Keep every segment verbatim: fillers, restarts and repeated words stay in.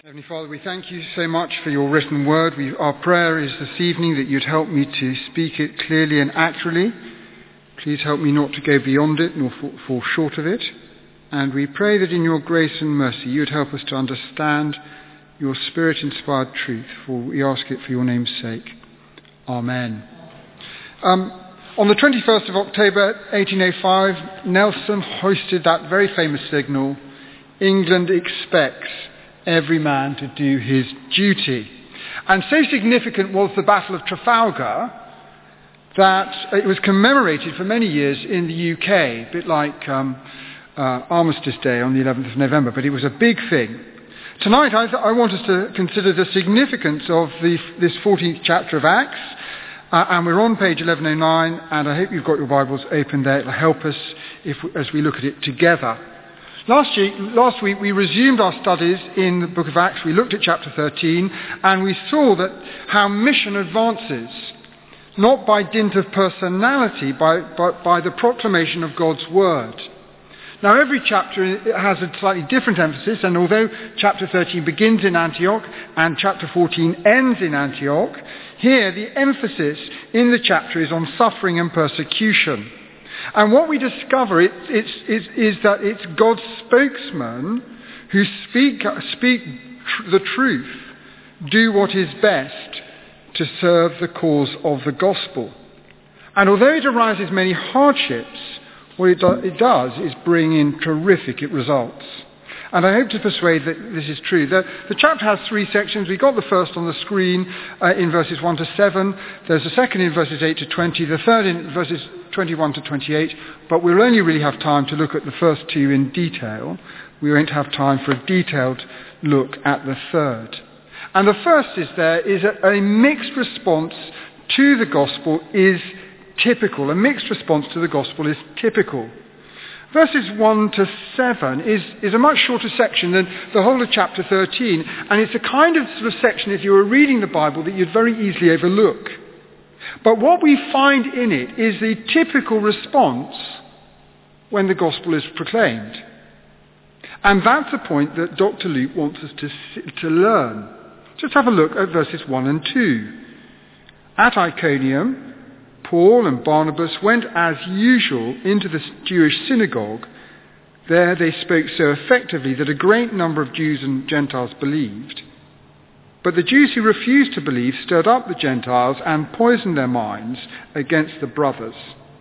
Heavenly Father, we thank you so much for your written word. We, our prayer is this evening that you'd help me to speak it clearly and accurately. Please help me not to go beyond it nor fall, fall short of it. And we pray that in your grace and mercy you'd help us to understand your Spirit-inspired truth, for we ask it for your name's sake. Amen. Um, on the twenty-first of October eighteen oh five, Nelson hoisted that very famous signal, "England expects every man to do his duty." And so significant was the Battle of Trafalgar that it was commemorated for many years in the U K, a bit like um, uh, Armistice Day on the eleventh of November, but it was a big thing. Tonight I, th- I want us to consider the significance of the, this fourteenth chapter of Acts, uh, and we're on page eleven oh nine, and I hope you've got your Bibles open there. It will help us if, as we look at it together. Last, year, last week we resumed our studies in the book of Acts. We looked at chapter thirteen and we saw that how mission advances, not by dint of personality, by, but by the proclamation of God's word. Now every chapter has a slightly different emphasis, and although chapter thirteen begins in Antioch and chapter fourteen ends in Antioch, here the emphasis in the chapter is on suffering and persecution. And what we discover it, it's, it's, is that it's God's spokesmen who speak, speak tr- the truth, do what is best to serve the cause of the gospel. And although it arises many hardships, what it, do, it does is bring in terrific results. And I hope to persuade that this is true. The, the chapter has three sections. We got the first on the screen uh, in verses one to seven. There's a second in verses eight to twenty. The third in verses twenty-one to twenty-eight. But we'll only really have time to look at the first two in detail. We won't have time for a detailed look at the third. And the first is there is a, a mixed response to the gospel is typical. A mixed response to the gospel is typical. Verses one to seven is, is a much shorter section than the whole of chapter thirteen, and it's a kind of sort of section, if you were reading the Bible, that you'd very easily overlook. But what we find in it is the typical response when the gospel is proclaimed. And that's a point that Doctor Luke wants us to, to learn. Just have a look at verses one and two. At Iconium, Paul and Barnabas went as usual into the Jewish synagogue. There they spoke so effectively that a great number of Jews and Gentiles believed. But the Jews who refused to believe stirred up the Gentiles and poisoned their minds against the brothers.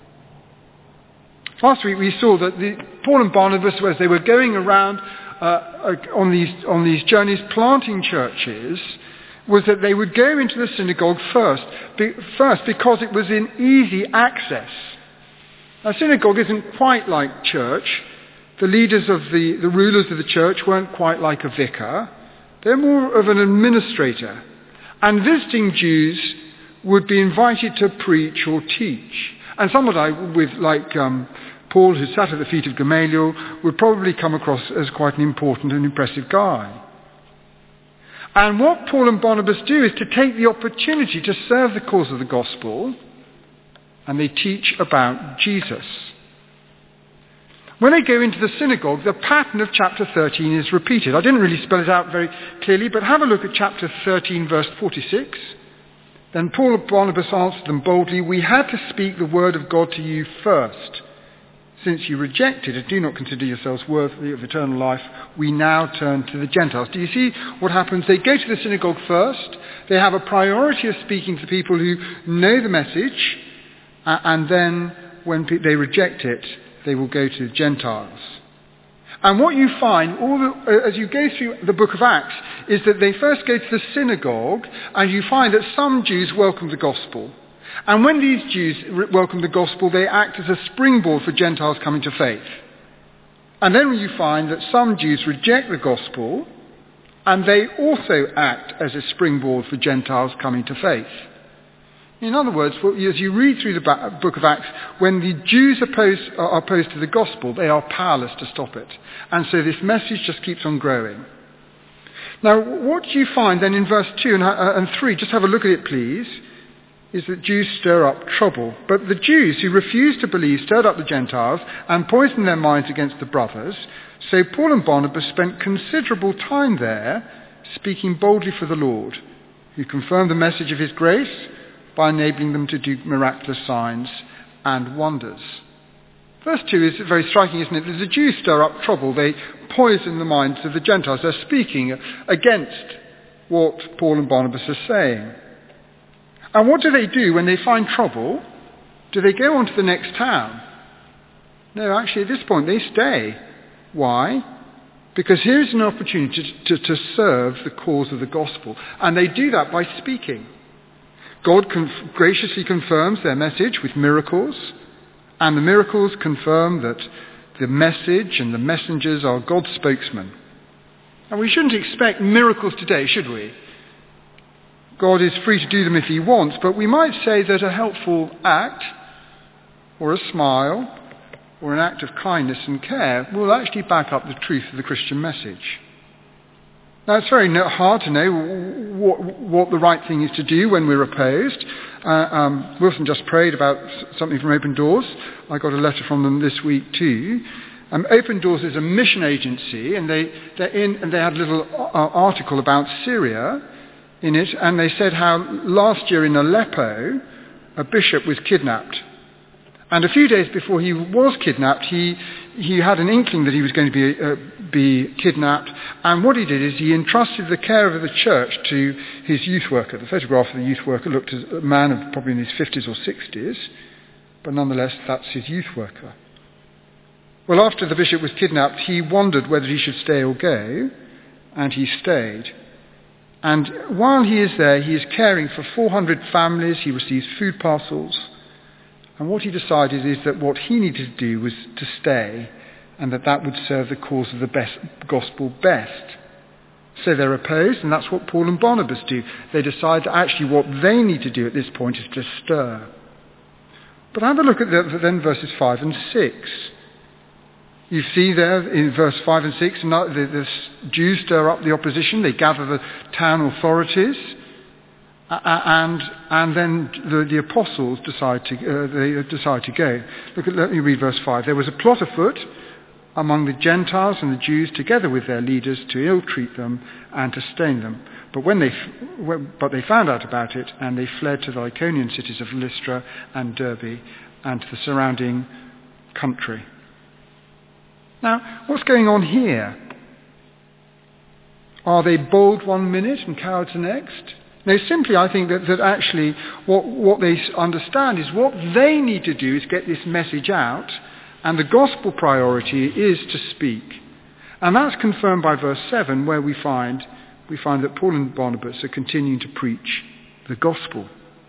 Last week we saw that the, Paul and Barnabas, as they were going around uh, on these on these journeys planting churches, was that they would go into the synagogue first, be, first because it was in easy access. A synagogue isn't quite like church. The leaders of the, the rulers of the church weren't quite like a vicar. They're more of an administrator. And visiting Jews would be invited to preach or teach. And someone with, like um, Paul, who sat at the feet of Gamaliel, would probably come across as quite an important and impressive guy. And what Paul and Barnabas do is to take the opportunity to serve the cause of the gospel, and they teach about Jesus. When they go into the synagogue, the pattern of chapter thirteen is repeated. I didn't really spell it out very clearly, but have a look at chapter thirteen, verse forty-six. Then Paul and Barnabas answered them boldly, "We had to speak the word of God to you first. Since you rejected and do not consider yourselves worthy of eternal life, we now turn to the Gentiles." Do you see what happens? They go to the synagogue first. They have a priority of speaking to people who know the message. Uh, and then when pe- they reject it, they will go to the Gentiles. And what you find, all the, uh, as you go through the book of Acts, is that they first go to the synagogue, and you find that some Jews welcome the gospel. And when these Jews welcome the gospel, they act as a springboard for Gentiles coming to faith. And then you find that some Jews reject the gospel, and they also act as a springboard for Gentiles coming to faith. In other words, as you read through the book of Acts, when the Jews oppose, are opposed to the gospel, they are powerless to stop it. And so this message just keeps on growing. Now, what do you find then in verse two and three? Just have a look at it, please. Is that Jews stir up trouble. But the Jews who refused to believe stirred up the Gentiles and poisoned their minds against the brothers. So Paul and Barnabas spent considerable time there, speaking boldly for the Lord, who confirmed the message of his grace by enabling them to do miraculous signs and wonders. Verse two is very striking, isn't it? As the Jews stir up trouble, they poison the minds of the Gentiles. They're speaking against what Paul and Barnabas are saying. And what do they do when they find trouble? Do they go on to the next town? No, actually at this point they stay. Why? Because here's an opportunity to, to, to serve the cause of the gospel. And they do that by speaking. God conf- graciously confirms their message with miracles. And the miracles confirm that the message and the messengers are God's spokesmen. And we shouldn't expect miracles today, should we? God is free to do them if he wants, but we might say that a helpful act, or a smile, or an act of kindness and care will actually back up the truth of the Christian message. Now, it's very hard to know what, what the right thing is to do when we're opposed. Uh, um, Wilson just prayed about something from Open Doors. I got a letter from them this week too. Um, Open Doors is a mission agency, and they they're in, and they had a little uh, article about Syria in it, and they said how last year in Aleppo, a bishop was kidnapped. And a few days before he was kidnapped, he he had an inkling that he was going to be uh, be kidnapped. And what he did is he entrusted the care of the church to his youth worker. The photograph of the youth worker looked as a man of probably in his fifties or sixties, but nonetheless that's his youth worker. Well, after the bishop was kidnapped, he wondered whether he should stay or go, and he stayed. And while he is there, he is caring for four hundred families. He receives food parcels. And what he decided is that what he needed to do was to stay, and that that would serve the cause of the best gospel best. So they're opposed, and that's what Paul and Barnabas do. They decide that actually what they need to do at this point is to stir. But have a look at the, then verses five and six. You see there in verse five and six, the, the Jews stir up the opposition. They gather the town authorities. Uh, and and then the, the apostles decide to uh, they decide to go. Look at, let me read verse five. There was a plot afoot among the Gentiles and the Jews, together with their leaders, to ill-treat them and to stone them. But when they but they found out about it, and they fled to the Iconian cities of Lystra and Derbe and to the surrounding country. Now, what's going on here? Are they bold one minute and cowards the next? No, simply I think that, that actually what, what they understand is what they need to do is get this message out, and the gospel priority is to speak. And that's confirmed by verse seven, where we find, we find that Paul and Barnabas are continuing to preach the gospel.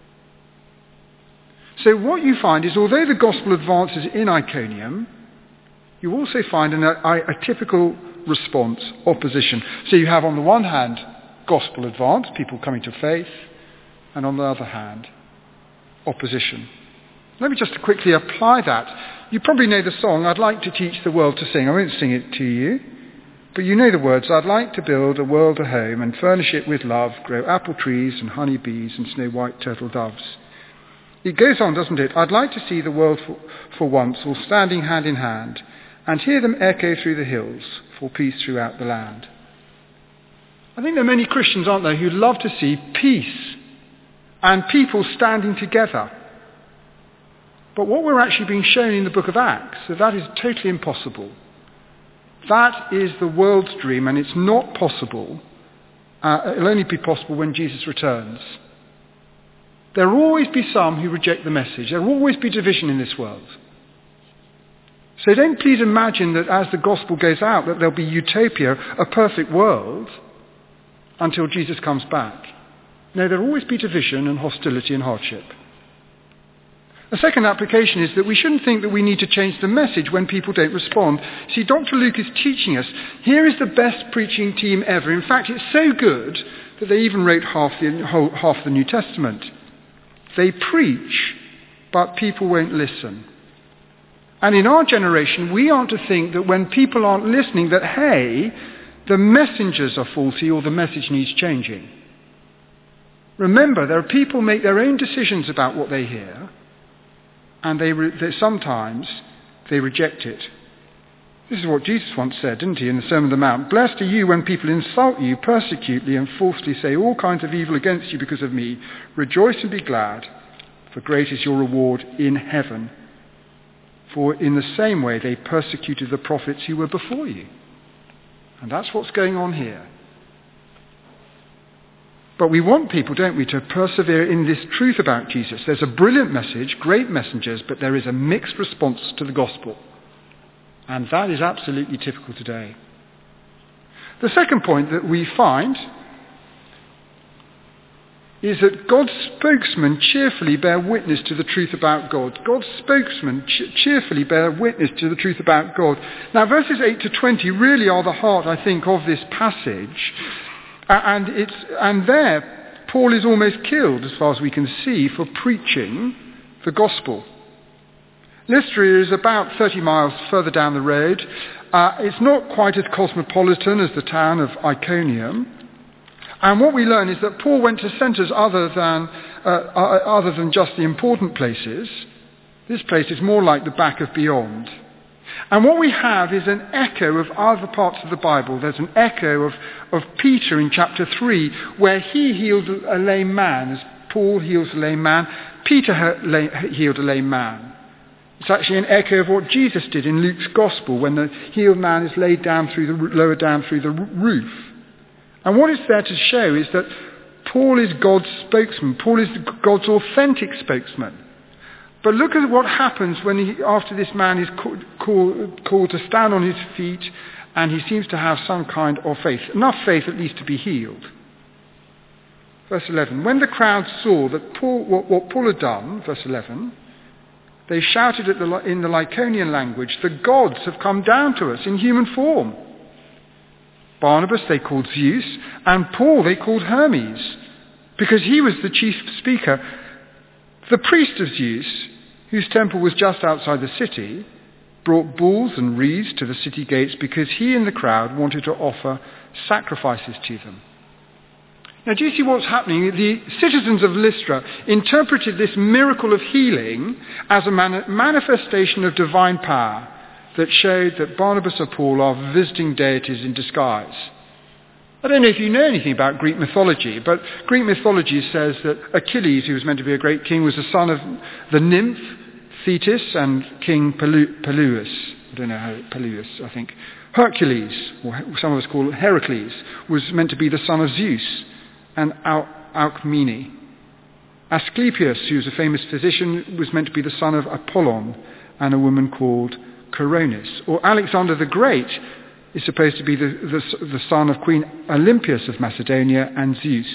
So what you find is, although the gospel advances in Iconium, you also find an, a, a typical response, opposition. So you have on the one hand gospel advance, people coming to faith, and on the other hand, opposition. Let me just quickly apply that. You probably know the song, I'd like to teach the world to sing. I won't sing it to you, but you know the words. I'd like to build a world a home and furnish it with love, grow apple trees and honey bees and snow white turtle doves. It goes on, doesn't it? I'd like to see the world for, for once all standing hand in hand and hear them echo through the hills for peace throughout the land. I think there are many Christians, aren't there, who love to see peace and people standing together. But what we're actually being shown in the book of Acts, that that is totally impossible. That is the world's dream, and it's not possible. Uh, it'll only be possible when Jesus returns. There will always be some who reject the message. There will always be division in this world. So don't please imagine that as the gospel goes out, that there'll be utopia, a perfect world, until Jesus comes back. No, there will always be division and hostility and hardship. The second application is that we shouldn't think that we need to change the message when people don't respond. See, Doctor Luke is teaching us, here is the best preaching team ever. In fact, it's so good that they even wrote half the, whole, half the New Testament. They preach, but people won't listen. And in our generation, we aren't to think that when people aren't listening that, hey, the messengers are faulty or the message needs changing. Remember, there are people who make their own decisions about what they hear, and they, re- they sometimes they reject it. This is what Jesus once said, didn't he, in the Sermon on the Mount? Blessed are you when people insult you, persecute you, and falsely say all kinds of evil against you because of me. Rejoice and be glad, for great is your reward in heaven. For in the same way they persecuted the prophets who were before you. And that's what's going on here. But we want people, don't we, to persevere in this truth about Jesus. There's a brilliant message, great messengers, but there is a mixed response to the gospel. And that is absolutely typical today. The second point that we find is that God's spokesmen cheerfully bear witness to the truth about God. God's spokesmen ch- cheerfully bear witness to the truth about God. Now, verses eight to twenty really are the heart, I think, of this passage. Uh, and, it's, and there, Paul is almost killed, as far as we can see, for preaching the gospel. Lystra is about thirty miles further down the road. Uh, it's not quite as cosmopolitan as the town of Iconium. And what we learn is that Paul went to centres other than, uh, other than just the important places. This place is more like the back of beyond. And what we have is an echo of other parts of the Bible. There's an echo of, of Peter in chapter three, where he healed a lame man. As Paul heals a lame man, Peter healed a lame man. It's actually an echo of what Jesus did in Luke's Gospel when the healed man is laid down through the, lowered down through the roof. And what it's there to show is that Paul is God's spokesman. Paul is God's authentic spokesman. But look at what happens when he, after this man is call, call, called to stand on his feet and he seems to have some kind of faith, enough faith at least to be healed. Verse eleven, when the crowd saw that Paul, what, what Paul had done, verse eleven, they shouted at the, in the Lycaonian language, the gods have come down to us in human form. Barnabas they called Zeus, and Paul they called Hermes, because he was the chief speaker. The priest of Zeus, whose temple was just outside the city, brought bulls and wreaths to the city gates because he and the crowd wanted to offer sacrifices to them. Now, do you see what's happening? The citizens of Lystra interpreted this miracle of healing as a man- manifestation of divine power that showed that Barnabas and Paul are visiting deities in disguise. I don't know if you know anything about Greek mythology, but Greek mythology says that Achilles, who was meant to be a great king, was the son of the nymph Thetis and King Pelu- Peleus. I don't know how, Peleus, I think. Hercules, or some of us call it Heracles, was meant to be the son of Zeus and Al- Alcmene. Asclepius, who was a famous physician, was meant to be the son of Apollon and a woman called Coronis. Or Alexander the Great is supposed to be the, the, the son of Queen Olympias of Macedonia and Zeus.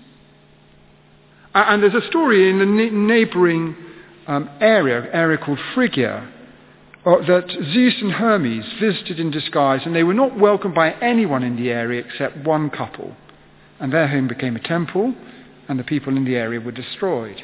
And there's a story in the neighbouring um, area, area called Phrygia, uh, that Zeus and Hermes visited in disguise, and they were not welcomed by anyone in the area except one couple. And their home became a temple, and the people in the area were destroyed.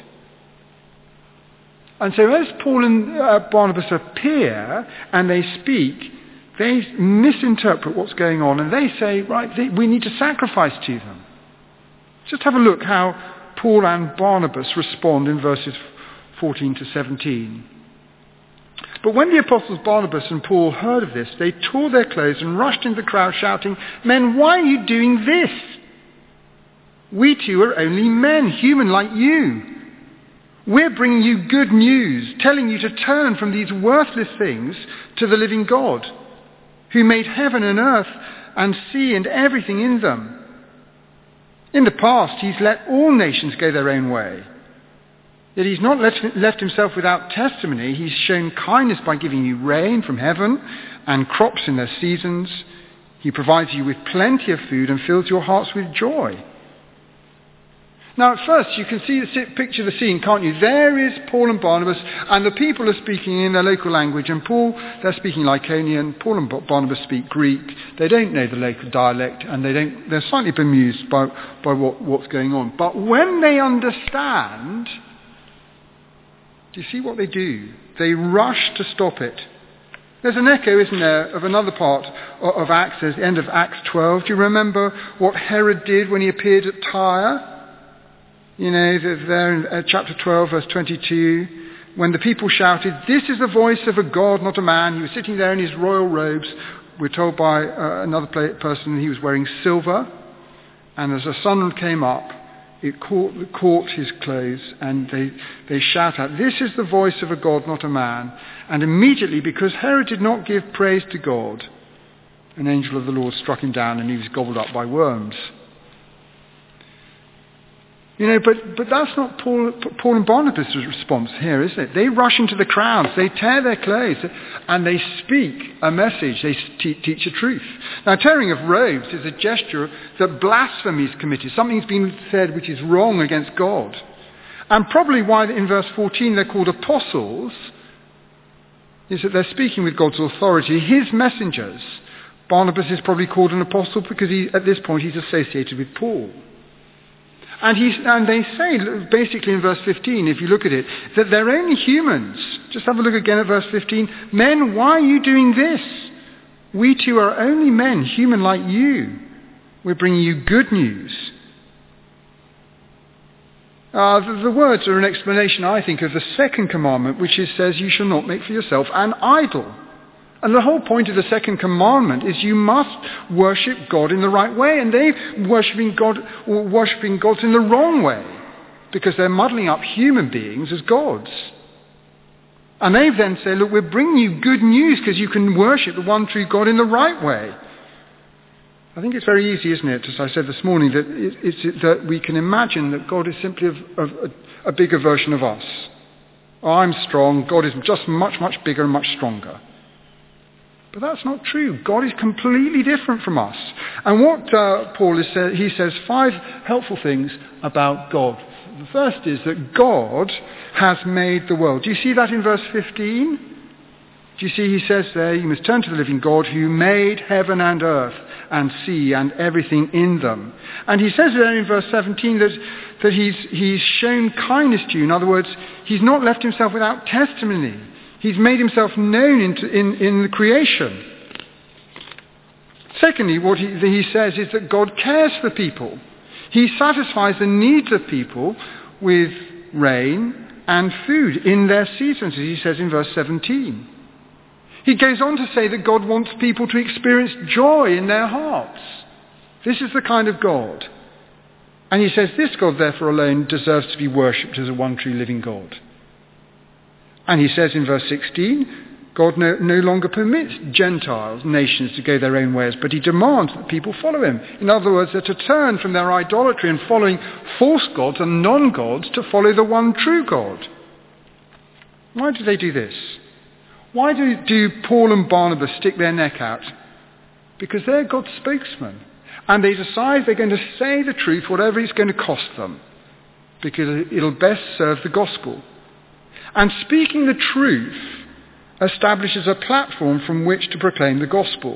And so as Paul and uh, Barnabas appear and they speak, they misinterpret what's going on, and they say, right, they, we need to sacrifice to them. Just have a look how Paul and Barnabas respond in verses fourteen to seventeen. But when the apostles Barnabas and Paul heard of this, they tore their clothes and rushed into the crowd shouting, "Men, why are you doing this? We too are only men, human like you. We're bringing you good news, telling you to turn from these worthless things to the living God, who made heaven and earth and sea and everything in them. In the past, he's let all nations go their own way. Yet he's not left, left himself without testimony. He's shown kindness by giving you rain from heaven and crops in their seasons. He provides you with plenty of food and fills your hearts with joy." Now at first you can see the picture the scene, can't you? There is Paul and Barnabas, and the people are speaking in their local language, and Paul, they're speaking Lycaonian, Paul and Barnabas speak Greek. They don't know the local dialect, and they don't, they're slightly bemused by, by what, what's going on. But when they understand, do you see what they do? They rush to stop it. There's an echo, isn't there, of another part of Acts, there's the end of Acts twelve. Do you remember what Herod did when he appeared at Tyre? You know, there in chapter twelve, verse twenty-two, when the people shouted, "This is the voice of a God, not a man." He was sitting there in his royal robes. We're told by uh, another person he was wearing silver. And as the sun came up, it caught, caught his clothes, and they, they shout out, "This is the voice of a God, not a man." And immediately, because Herod did not give praise to God, an angel of the Lord struck him down, and he was gobbled up by worms. You know, but, but that's not Paul, Paul and Barnabas' response here, is it? They rush into the crowds, they tear their clothes, and they speak a message, they te- teach a truth. Now, tearing of robes is a gesture that blasphemy is committed. Something's been said which is wrong against God. And probably why in verse fourteen they're called apostles is that they're speaking with God's authority, his messengers. Barnabas is probably called an apostle because he, at this point he's associated with Paul. And, he's, and they say, basically in verse fifteen, if you look at it, that they're only humans. Just have a look again at verse fifteen. "Men, why are you doing this? We too are only men, human like you. We're bringing you good news." Uh, the, the words are an explanation, I think, of the second commandment, which is, says, "You shall not make for yourself an idol." And the whole point of the second commandment is you must worship God in the right way. And they're worshipping God, or worshipping gods in the wrong way, because they're muddling up human beings as gods. And they then say, "Look, we're bringing you good news because you can worship the one true God in the right way." I think it's very easy, isn't it, as I said this morning, that it, it's that we can imagine that God is simply a, a, a bigger version of us. Oh, I'm strong. God is just much, much bigger and much stronger. But that's not true. God is completely different from us. And what uh, Paul is saying, he says five helpful things about God. The first is that God has made the world. Do you see that in verse fifteen? Do you see he says there, "You must turn to the living God who made heaven and earth and sea and everything in them." And he says there in verse seventeen that, that he's, he's shown kindness to you. In other words, he's not left himself without testimony. He's made himself known in, in, in the creation. Secondly, what he, he says is that God cares for people. He satisfies the needs of people with rain and food in their seasons, as he says in verse seventeen. He goes on to say that God wants people to experience joy in their hearts. This is the kind of God. And he says this God, therefore, alone deserves to be worshipped as a one true living God. And he says in verse sixteen, God no, no longer permits Gentiles, nations, to go their own ways, but he demands that people follow him. In other words, they're to turn from their idolatry and following false gods and non-gods to follow the one true God. Why do they do this? Why do, do Paul and Barnabas stick their neck out? Because they're God's spokesmen. And they decide they're going to say the truth, whatever it's going to cost them, because it'll best serve the gospel. And speaking the truth establishes a platform from which to proclaim the gospel.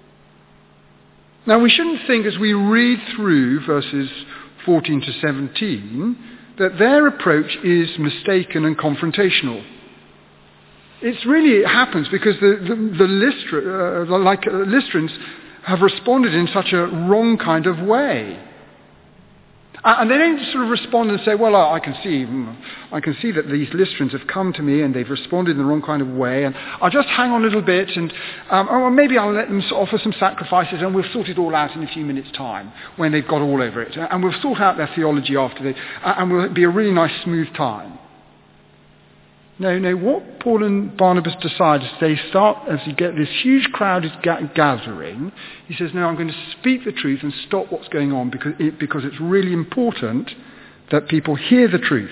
Now, we shouldn't think as we read through verses fourteen to seventeen that their approach is mistaken and confrontational. It's really, it happens because the, the, the, Lystra, uh, like uh, Lystrans have responded in such a wrong kind of way. And they don't sort of respond and say, well, I can see I can see that these Lystrans have come to me and they've responded in the wrong kind of way, and I'll just hang on a little bit, and um, or maybe I'll let them offer some sacrifices and we'll sort it all out in a few minutes' time when they've got all over it. And we'll sort out their theology after they, and we'll be a really nice, smooth time. No, no, what Paul and Barnabas decide is they start, as you get this huge crowd is ga- gathering, he says, no, I'm going to speak the truth and stop what's going on because, it, because it's really important that people hear the truth.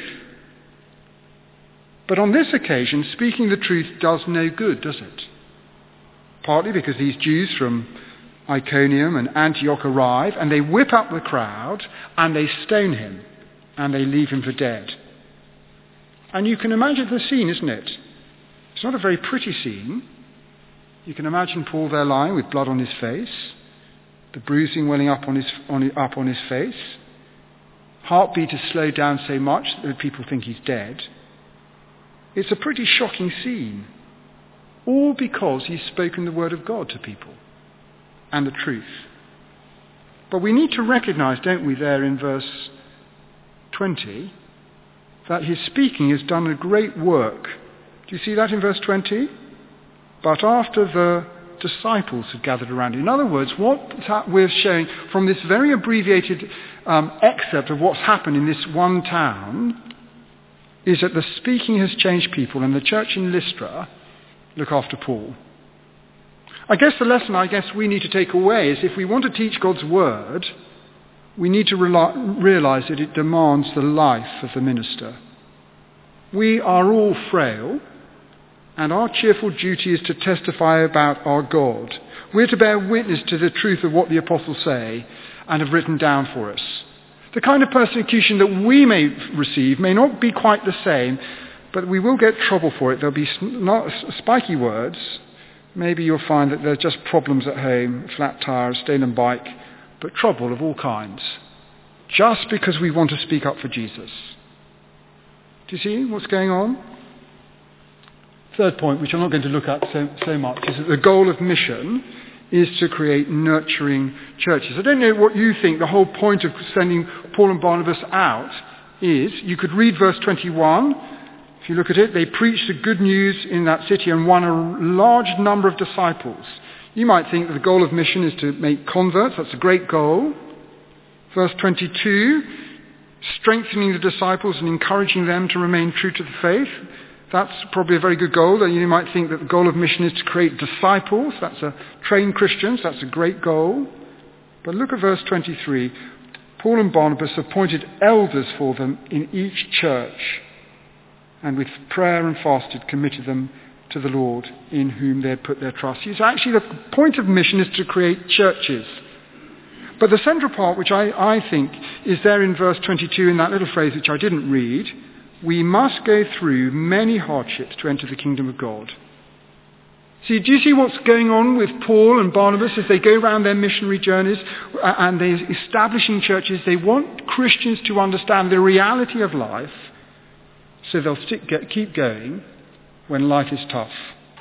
But on this occasion, speaking the truth does no good, does it? Partly because these Jews from Iconium and Antioch arrive and they whip up the crowd and they stone him and they leave him for dead. And you can imagine the scene, isn't it? It's not a very pretty scene. You can imagine Paul there lying with blood on his face, the bruising welling up on his, on, up on his face. Heartbeat has slowed down so much that people think he's dead. It's a pretty shocking scene. All because he's spoken the word of God to people and the truth. But we need to recognize, don't we, there in verse twenty, that his speaking has done a great work. Do you see that in verse twenty? But after the disciples had gathered around him. In other words, what we're showing from this very abbreviated um, excerpt of what's happened in this one town is that the speaking has changed people, and the church in Lystra look after Paul. I guess the lesson I guess we need to take away is if we want to teach God's word, we need to realize that it demands the life of the minister. We are all frail, and our cheerful duty is to testify about our God. We're to bear witness to the truth of what the apostles say and have written down for us. The kind of persecution that we may receive may not be quite the same, but we will get trouble for it. There'll be not spiky words. Maybe you'll find that there's just problems at home, flat tire, stolen bike, but trouble of all kinds, just because we want to speak up for Jesus. Do you see what's going on? Third point, which I'm not going to look at so, so much, is that the goal of mission is to create nurturing churches. I don't know what you think the whole point of sending Paul and Barnabas out is. You could read verse twenty-one. If you look at it, they preached the good news in that city and won a large number of disciples. You might think that the goal of mission is to make converts. That's a great goal. Verse twenty-two, strengthening the disciples and encouraging them to remain true to the faith. That's probably a very good goal. You might think that the goal of mission is to create disciples. That's a train Christians. That's a great goal. But look at verse twenty-three. Paul and Barnabas appointed elders for them in each church, and with prayer and fasted committed them to the Lord in whom they had put their trust. So actually the point of mission is to create churches. But the central part, which I, I think is there in verse twenty-two in that little phrase which I didn't read, we must go through many hardships to enter the kingdom of God. See, do you see what's going on with Paul and Barnabas as they go around their missionary journeys and they're establishing churches? They want Christians to understand the reality of life, so they'll stick, get, keep going when life is tough.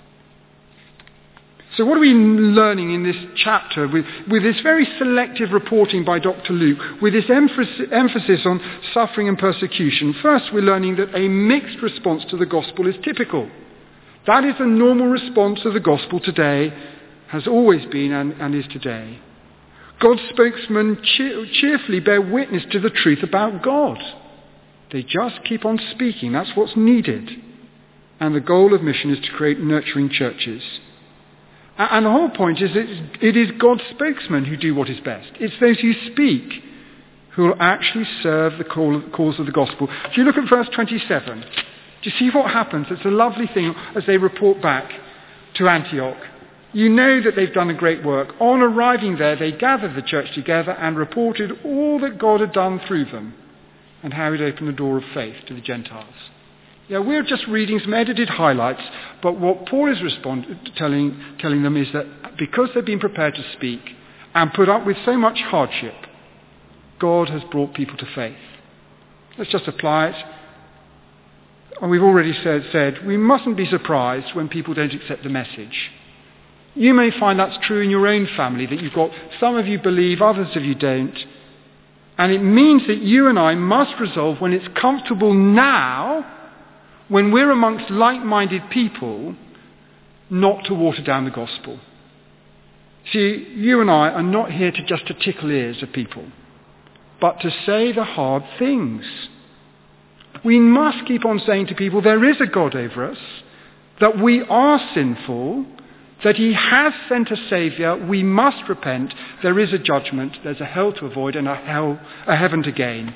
So what are we learning in this chapter with, with this very selective reporting by Doctor Luke, with this emphasis, emphasis on suffering and persecution? First, we're learning that a mixed response to the gospel is typical. That is the normal response of the gospel today, has always been and, and is today. God's spokesmen cheer, cheerfully bear witness to the truth about God. They just keep on speaking. That's what's needed. And the goal of mission is to create nurturing churches. And the whole point is that it is God's spokesmen who do what is best. It's those who speak who will actually serve the cause of the gospel. Do you look at verse twenty-seven? Do you see what happens? It's a lovely thing as they report back to Antioch. You know that they've done a great work. On arriving there, they gathered the church together and reported all that God had done through them and how he'd opened the door of faith to the Gentiles. Yeah, we're just reading some edited highlights, but what Paul is respond- telling, telling them is that because they've been prepared to speak and put up with so much hardship, God has brought people to faith. Let's just apply it. And we've already said, said we mustn't be surprised when people don't accept the message. You may find that's true in your own family, that you've got some of you believe, others of you don't. And it means that you and I must resolve when it's comfortable now, when we're amongst like-minded people, not to water down the gospel. See, you and I are not here to just to tickle ears of people, but to say the hard things. We must keep on saying to people there is a God over us, that we are sinful, that he has sent a saviour, we must repent, there is a judgment, there's a hell to avoid and a hell, a heaven to gain.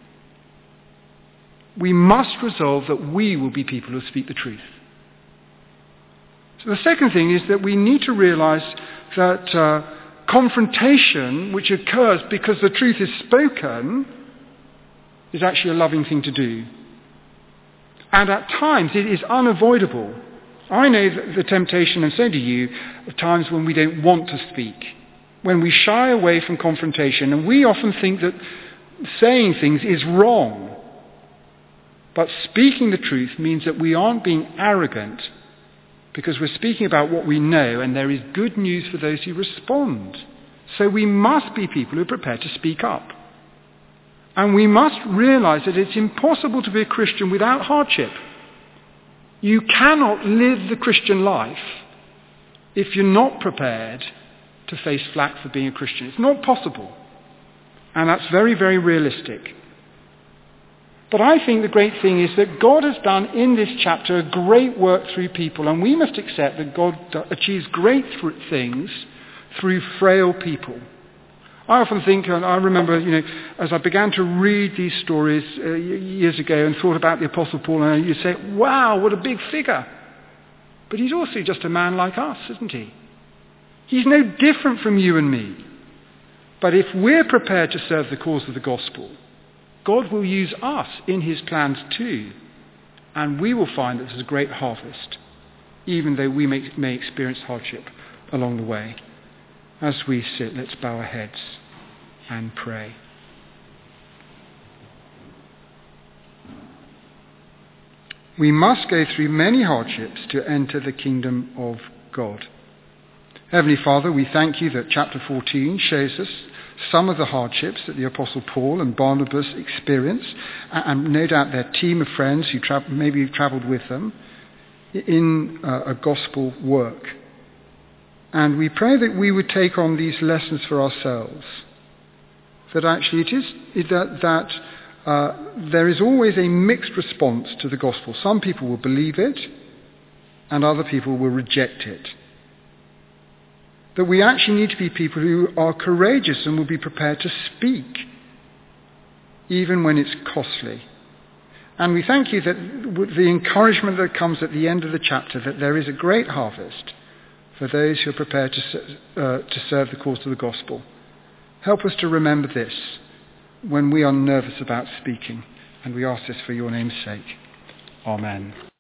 We must resolve that we will be people who speak the truth. So the second thing is that we need to realise that uh, confrontation, which occurs because the truth is spoken, is actually a loving thing to do. And at times it is unavoidable. I know that the temptation, and so do you, of times when we don't want to speak, when we shy away from confrontation, and we often think that saying things is wrong. But speaking the truth means that we aren't being arrogant because we're speaking about what we know, and there is good news for those who respond. So we must be people who are prepared to speak up. And we must realize that it's impossible to be a Christian without hardship. You cannot live the Christian life if you're not prepared to face flack for being a Christian. It's not possible. And that's very, very realistic. But I think the great thing is that God has done in this chapter a great work through people, and we must accept that God achieves great things through frail people. I often think, and I remember, you know, as I began to read these stories uh, years ago and thought about the Apostle Paul, and you say, wow, what a big figure. But he's also just a man like us, isn't he? He's no different from you and me. But if we're prepared to serve the cause of the gospel, God will use us in his plans too. And we will find that there's a great harvest, even though we may, may experience hardship along the way. As we sit, let's bow our heads and pray. We must go through many hardships to enter the kingdom of God. Heavenly Father, we thank you that chapter fourteen shows us some of the hardships that the Apostle Paul and Barnabas experienced, and no doubt their team of friends who tra- maybe travelled with them in uh, a gospel work. And we pray that we would take on these lessons for ourselves, that actually it is that, that uh, there is always a mixed response to the gospel. Some people will believe it, and other people will reject it. That we actually need to be people who are courageous and will be prepared to speak, even when it's costly. And we thank you that the encouragement that comes at the end of the chapter, that there is a great harvest for those who are prepared to, uh, to serve the cause of the gospel. Help us to remember this when we are nervous about speaking, and we ask this for your name's sake. Amen.